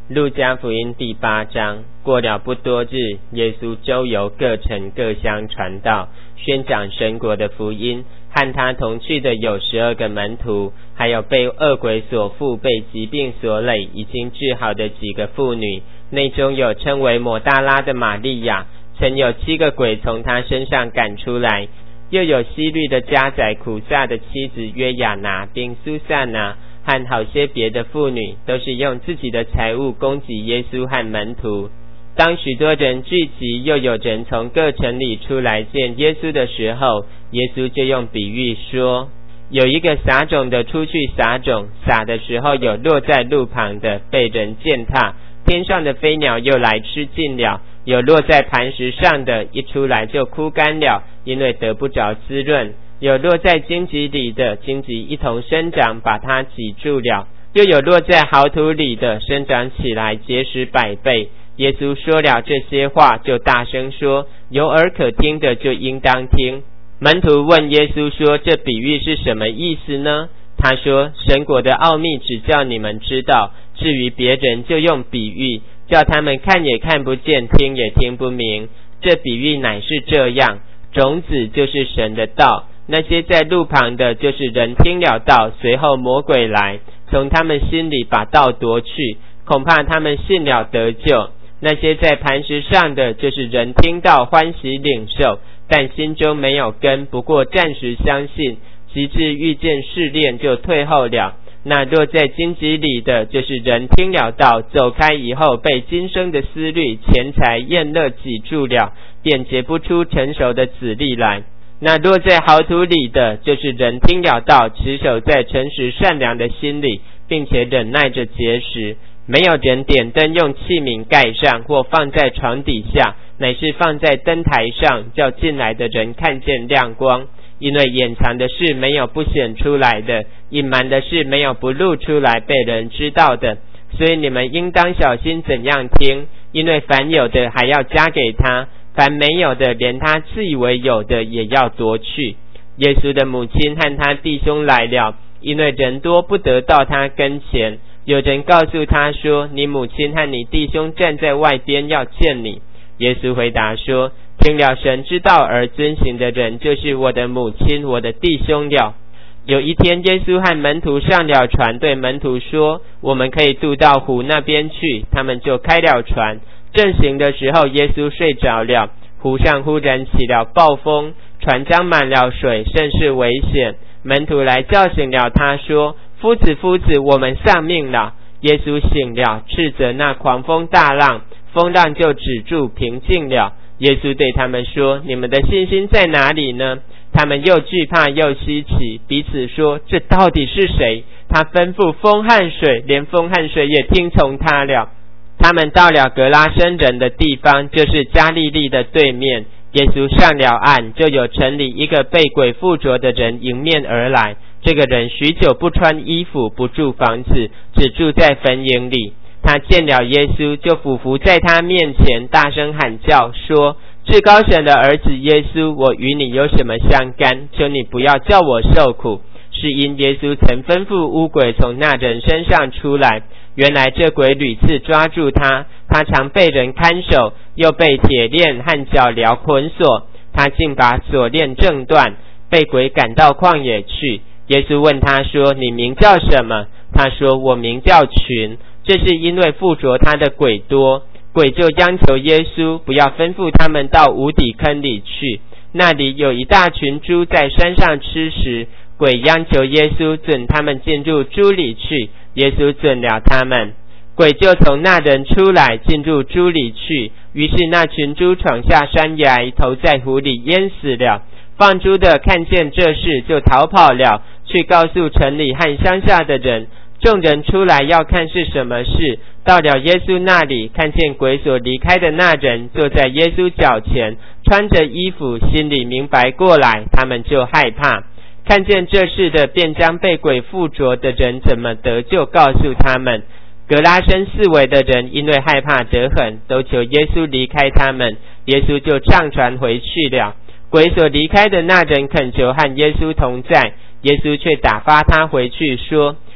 路加福音第8章。过了不多日，耶稣周游各城各乡传道，宣讲神国的福音。和他同去的有12个门徒，还有被恶鬼所附、被疾病所累、已经治好的几个妇女。内中有称为抹大拉的玛利亚，曾有7个鬼从他身上赶出来。又有希律的家宰苦撒的妻子约亚拿，并苏撒拿和好些别的妇女，都是用自己的财物供给耶稣和门徒。当许多人聚集，又有人从各城里出来见耶稣的时候，耶稣就用比喻说，有一个撒种的出去撒种，撒的时候有落在路旁的，被人践踏，天上的飞鸟又来吃尽了；有落在磐石上的，一出来就枯干了，因为得不着滋润；有落在荆棘里的，荆棘一同生长，把它挤住了；又有落在好土里的，生长起来，结实100倍。耶稣说了这些话，就大声说，有耳可听的就应当听。门徒问耶稣说，这比喻是什么意思呢？他说，神国的奥秘只叫你们知道，至于别人就用比喻，叫他们看也看不见，听也听不明。这比喻乃是这样，种子就是神的道，那些在路旁的，就是人听了道，随后魔鬼来，从他们心里把道夺去，恐怕他们信了得救。那些在磐石上的，就是人听到欢喜领受，但心中没有根，不过暂时相信，及至遇见试炼就退后了。那落在荆棘里的，就是人听了道，走开以后，被今生的思虑、钱财、宴乐挤住了，便结不出成熟的子粒来。那落在好土里的，就是人听了道，持守在诚实善良的心里，并且忍耐着结实。没有人点灯用器皿盖上，或放在床底下，乃是放在灯台上，叫进来的人看见亮光。因为掩藏的事没有不显出来的，隐瞒的事没有不露出来被人知道的。所以你们应当小心怎样听，因为凡有的还要加给他，凡没有的连他自以为有的也要夺去。耶稣的母亲和他弟兄来了，因为人多不得到他跟前。有人告诉他说，你母亲和你弟兄站在外边要见你。耶稣回答说，听了神之道而遵行的人，就是我的母亲，我的弟兄了。有一天，耶稣和门徒上了船，对门徒说，我们可以渡到湖那边去。他们就开了船。正行的时候，耶稣睡着了。湖上忽然起了暴风，船将满了水，甚是危险。门徒来叫醒了他，说，夫子，夫子，我们丧命了。耶稣醒了，斥责那狂风大浪，风浪就止住，平静了。耶稣对他们说，你们的信心在哪里呢？他们又惧怕又稀奇，彼此说，这到底是谁？他吩咐风和水，连风和水也听从他了。他们到了格拉申人的地方，就是加利利的对面。耶稣上了岸，就有城里一个被鬼附着的人迎面而来。这个人许久不穿衣服，不住房子，只住在坟茔里。他见了耶稣，就俯伏在他面前，大声喊叫说，至高神的儿子耶稣，我与你有什么相干？求你不要叫我受苦。是因耶稣曾吩咐污鬼从那人身上出来。原来这鬼屡次抓住他，他常被人看守，又被铁链和脚镣捆锁。他竟把锁链挣断，被鬼赶到旷野去。耶稣问他说，你名叫什么？他说，我名叫群。这是因为附着他的鬼多。鬼就央求耶稣不要吩咐他们到无底坑里去，那里有一大群猪在山上吃食。鬼央求耶稣准他们进入猪里去，耶稣准了他们。鬼就从那人出来，进入猪里去，于是那群猪闯下山崖，投在湖里淹死了。放猪的看见这事，就逃跑了，去告诉城里和乡下的人。众人出来要看是什么事，到了耶稣那里，看见鬼所离开的那人坐在耶稣脚前，穿着衣服，心里明白过来，他们就害怕。看见这事的，便将被鬼附着的人怎么得救告诉他们。格拉申四围的人因为害怕得很，都求耶稣离开他们，耶稣就上船回去了。鬼所离开的那人恳求和耶稣同在，耶稣却打发他回去，说，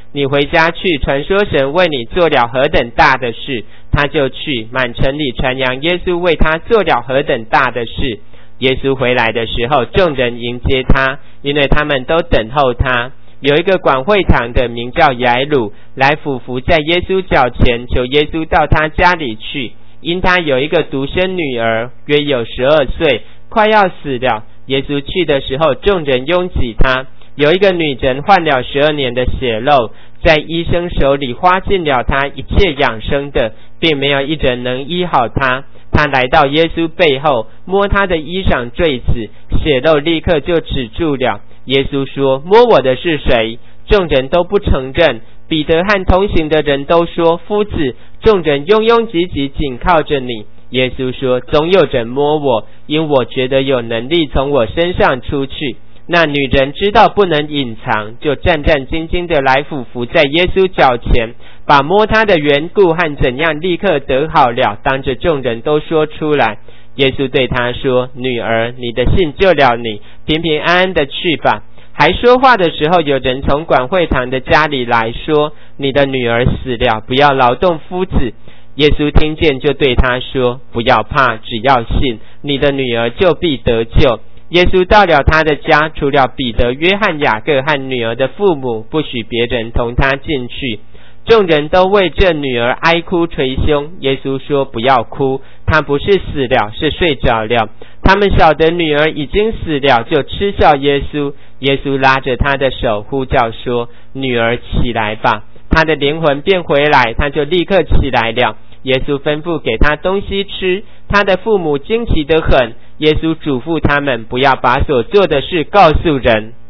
你回家去，传说神为你做了何等大的事。他就去，满城里传扬耶稣为他做了何等大的事。耶稣回来的时候，众人迎接他，因为他们都等候他。有一个管会堂的名叫雅鲁，来俯伏在耶稣脚前，求耶稣到他家里去，因他有一个独生女儿，约有12岁，快要死了。耶稣去的时候，众人拥挤他。有一个女人患了12年的血漏，在医生手里花尽了他一切养生的，并没有一人能医好他。他来到耶稣背后，摸他的衣裳坠子，血漏立刻就止住了。耶稣说：摸我的是谁？众人都不承认。彼得和同行的人都说：夫子。众人拥拥挤挤紧靠着你。耶稣说：总有人摸我，因我觉得有能力从我身上出去。那女人知道不能隐藏，就战战兢兢的来俯伏在耶稣脚前，把摸他的缘故和怎样立刻得好了，当着众人都说出来。耶稣对他说：女儿，你的信救了你，平平安安的去吧。还说话的时候，有人从管会堂的家里来说：你的女儿死了，不要劳动夫子。耶稣听见，就对他说：不要怕，只要信，你的女儿就必得救。耶稣到了他的家，除了彼得、约翰、雅各和女儿的父母，不许别人同他进去。众人都为这女儿哀哭捶胸。耶稣说：不要哭，她不是死了，是睡着了。他们晓得女儿已经死了，就嗤笑耶稣。耶稣拉着她的手，呼叫说：女儿起来吧。她的灵魂便回来，她就立刻起来了。耶稣吩咐给她东西吃，她的父母惊奇得很。耶稣嘱咐他们不要把所做的事告诉人。